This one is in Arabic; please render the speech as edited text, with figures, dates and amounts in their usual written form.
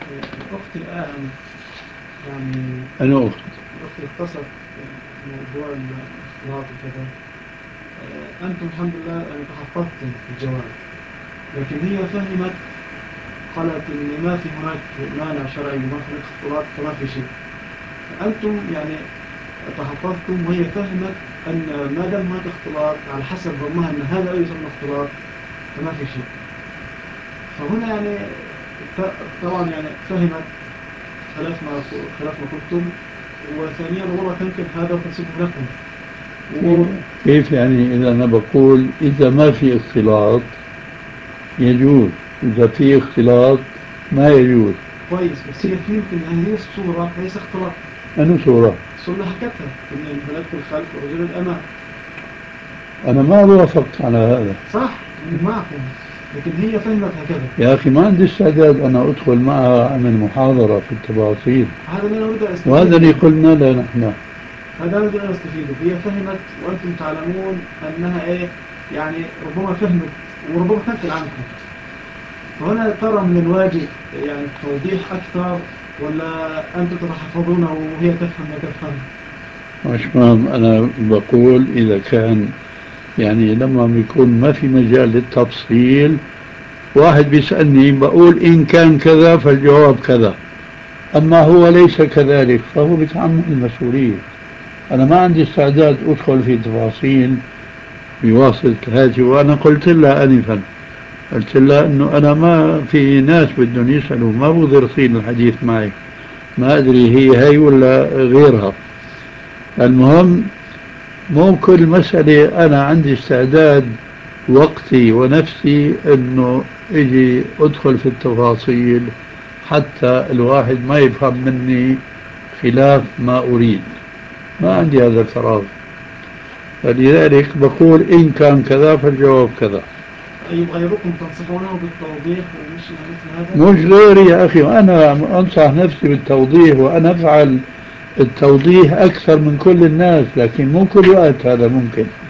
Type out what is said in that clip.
أختي الآن يعني أنا أخت. أختي اتصلت في موضوع الاختلاط وكذا. أنتم الحمد لله يعني تحفظتم في الجواب، لكن هي فهمت، قالت إن ما في هناك مانع شرعي وما في هناك اختلاط فما في شيء. أنتم يعني تحفظتم وهي فهمت أن ما دام هناك اختلاط على حسب ظنها أن هذا لا يسمى اختلاط فما في شيء. فهنا يعني طبعا يعني فهمت خلاف ما قلتم. وثانيا والله تنكر هذا تنسبه لكم. كيف يعني إذا أنا بقول إذا ما في اختلاط يجوز، إذا في اختلاط ما يجوز؟ كويس، بس هي فهمت ان هذه الصورة ليس اختلاط. أنو صورة؟ الصورة اللي حكتها ان الملك الخلف ورجل الامام. أنا ما وافقت على هذا. صح معكم، لكن هي فهمت هكذا. يا أخي ما عندي استعداد أنا أدخل معها أعمل محاضرة في التفاصيل، هذا ما نريد أن وهذا أستفيد اللي يعني. قلنا له نحن. هذا نريد أن أستفيد. هي فهمت وأنتم تعلمون أنها إيه يعني، ربما فهمت وربما تنقل عنكم. فهنا ترى من الواجب يعني التوضيح أكثر، ولا أنتم تتحفظونه وهي تفهم ما تفهم؟ مش فاهم، أنا بقول إذا كان يعني لما بيكون ما في مجال للتفصيل، واحد بيسألني بقول إن كان كذا فالجواب كذا، أما هو ليس كذلك فهو بيتحمل المسؤولية. أنا ما عندي استعداد أدخل في تفاصيل بواسطة هذه. وأنا قلت لها آنفا، قلت لها أنه أنا ما في ناس بدهم يسألوا، ما بقدر يصير الحديث معي، ما أدري هي ولا غيرها. المهم مو كل مسألة أنا عندي استعداد وقتي ونفسي أنه إجي أدخل في التفاصيل حتى الواحد ما يفهم مني خلاف ما أريد. ما عندي هذا الفراغ، فلذلك بقول إن كان كذا فالجواب كذا. طيب غيركم تنصحونه بالتوضيح ومش مثل هذا؟ مش غيري يا أخي، أنا أنصح نفسي بالتوضيح وأنا أفعل التوضيح أكثر من كل الناس، لكن مو كل وقت هذا ممكن.